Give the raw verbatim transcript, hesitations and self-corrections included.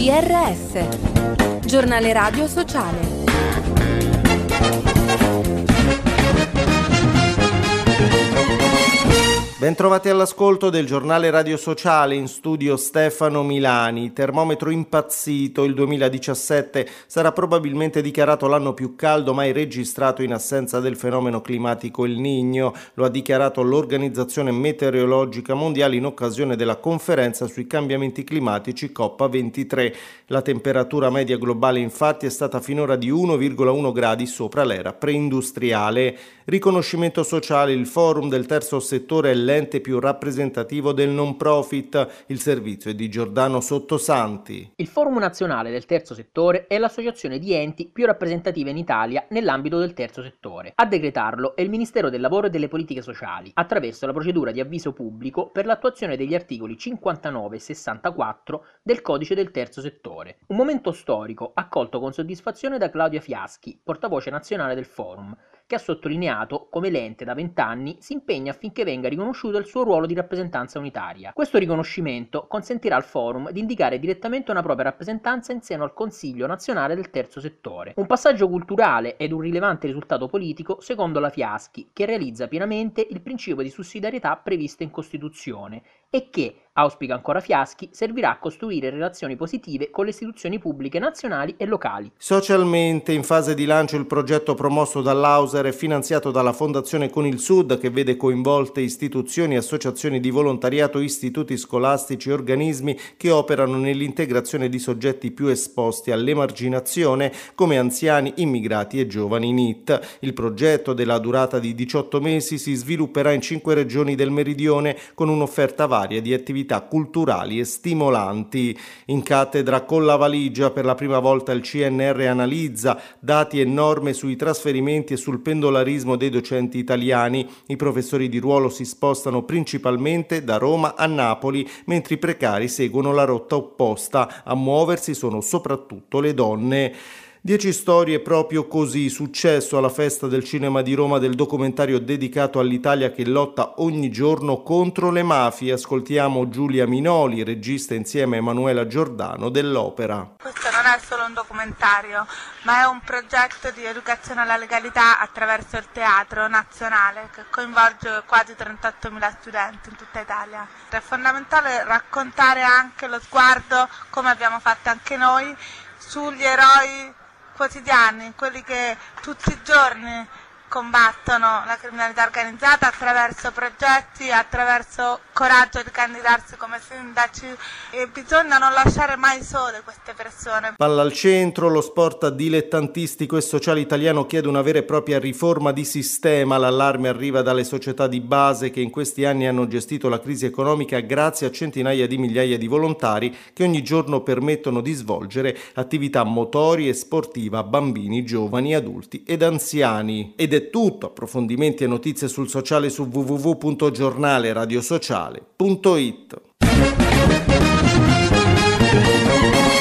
G R S, Giornale Radio Sociale. Bentrovati all'ascolto del Giornale Radio Sociale, in studio Stefano Milani. Termometro impazzito, il duemiladiciassette sarà probabilmente dichiarato l'anno più caldo mai registrato in assenza del fenomeno climatico El Niño. Lo ha dichiarato l'Organizzazione Meteorologica Mondiale in occasione della conferenza sui cambiamenti climatici COP ventitré. La temperatura media globale infatti è stata finora di uno virgola uno gradi sopra l'era preindustriale. Riconoscimento sociale, il forum del terzo settore è l'ente più rappresentativo del non profit. Il servizio è di Giordano Sottosanti. Il Forum Nazionale del Terzo Settore è l'associazione di enti più rappresentativa in Italia nell'ambito del terzo settore. A decretarlo è il Ministero del Lavoro e delle Politiche Sociali, attraverso la procedura di avviso pubblico per l'attuazione degli articoli cinquantanove e sessantaquattro del Codice del Terzo Settore. Un momento storico accolto con soddisfazione da Claudia Fiaschi, portavoce nazionale del Forum, che ha sottolineato come l'ente da vent'anni si impegna affinché venga riconosciuto il suo ruolo di rappresentanza unitaria. Questo riconoscimento consentirà al forum di indicare direttamente una propria rappresentanza in seno al Consiglio nazionale del terzo settore. Un passaggio culturale ed un rilevante risultato politico secondo la Fiaschi, che realizza pienamente il principio di sussidiarietà previsto in Costituzione e che, auspica ancora Fiaschi, servirà a costruire relazioni positive con le istituzioni pubbliche nazionali e locali. Socialmente in fase di lancio il progetto promosso dall'Auser e finanziato dalla Fondazione Con il Sud, che vede coinvolte istituzioni, associazioni di volontariato, istituti scolastici e organismi che operano nell'integrazione di soggetti più esposti all'emarginazione come anziani, immigrati e giovani N I T. Il progetto, della durata di diciotto mesi, si svilupperà in cinque regioni del meridione con un'offerta varia di attività culturali e stimolanti. In cattedra con la valigia per la prima volta il C N R analizza dati e norme sui trasferimenti e sul pendolarismo dei docenti italiani. I professori di ruolo si spostano principalmente da Roma a Napoli, mentre i precari seguono la rotta opposta. A muoversi sono soprattutto le donne. Dieci storie proprio così, successo alla Festa del Cinema di Roma del documentario dedicato all'Italia che lotta ogni giorno contro le mafie. Ascoltiamo Giulia Minoli, regista insieme a Emanuela Giordano dell'opera. Questo non è solo un documentario, ma è un progetto di educazione alla legalità attraverso il teatro nazionale che coinvolge quasi trentottomila studenti in tutta Italia. È fondamentale raccontare anche lo sguardo, come abbiamo fatto anche noi, sugli eroi quotidiani, quelli che tutti i giorni combattono la criminalità organizzata attraverso progetti, attraverso coraggio di candidarsi come sindaci, e bisogna non lasciare mai sole queste persone. Palla al centro, lo sport dilettantistico e sociale italiano chiede una vera e propria riforma di sistema. L'allarme arriva dalle società di base che in questi anni hanno gestito la crisi economica grazie a centinaia di migliaia di volontari che ogni giorno permettono di svolgere attività motorie e sportiva a bambini, giovani, adulti ed anziani. Ed è tutto. Approfondimenti e notizie sul sociale su w w w punto giornale radio sociale punto it.